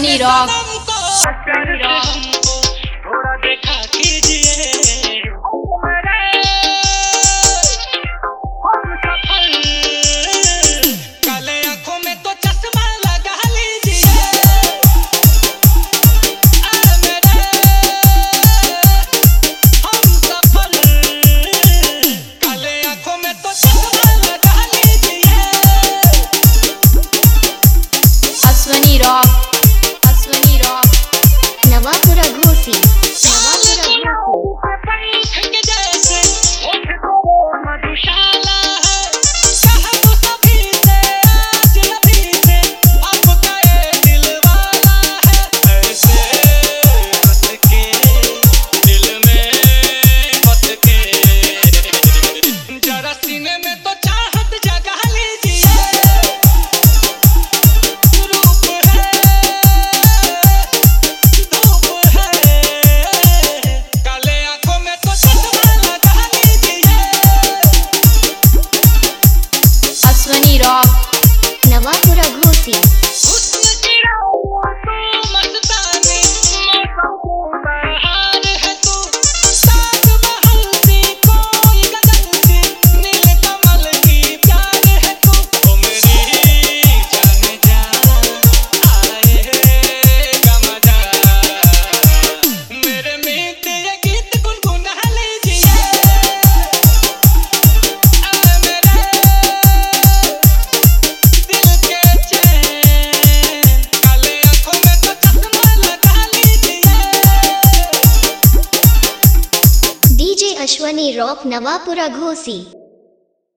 Ashwani rock. थोड़ा देखा कीजिए काले आंखों में तो चश्मा लगा लीजिए हम सफल काले आंखों में तो चश्मा लगा लीजिए अश्वनी रॉक। अश्वनी रॉक नवापुरा घोसी। मधुशाला है कहब सभी से आज नबी से आपका ये दिल वाला है ऐसे हंस के दिल में बस के जरा सीने में तो चाहत जगा लीजिए रूप है धूप है काले आंखों में तो चश्मा लगा लीजिए अश्वनी रॉक। नवापुरा घोसी। हुस्न की राहों तू मस्तानी मौसम बहार है तू ताजमहल सी कोई गजल सी नील कमल की प्यार है तू ओ मेरी जान आएगा मजा मेरे मीत ये गीत गुनगुना लीजिए मेरे दिल के चैन काले आंखों में तो चश्मा लगा लीजिए डीजे अश्वनी रॉक नवापुरा घोसी।